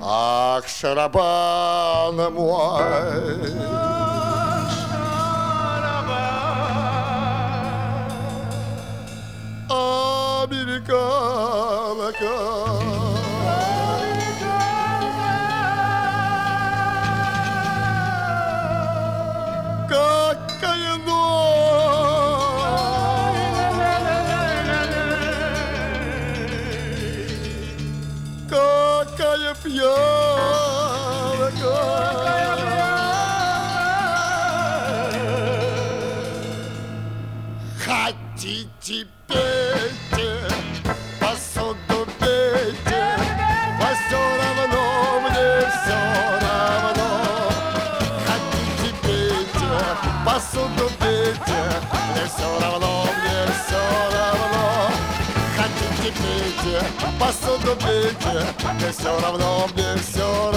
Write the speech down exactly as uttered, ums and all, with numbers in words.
Ах, шарабан мой, американка. Какая ночь, какая пьянка. Хотите пейте, посуду пейте, во все равно, мне все равно. Хотите пейте, посуду пейте, мне все равно, мне все равно. Хотите пейте, посуду пейте, мне все равно, мне все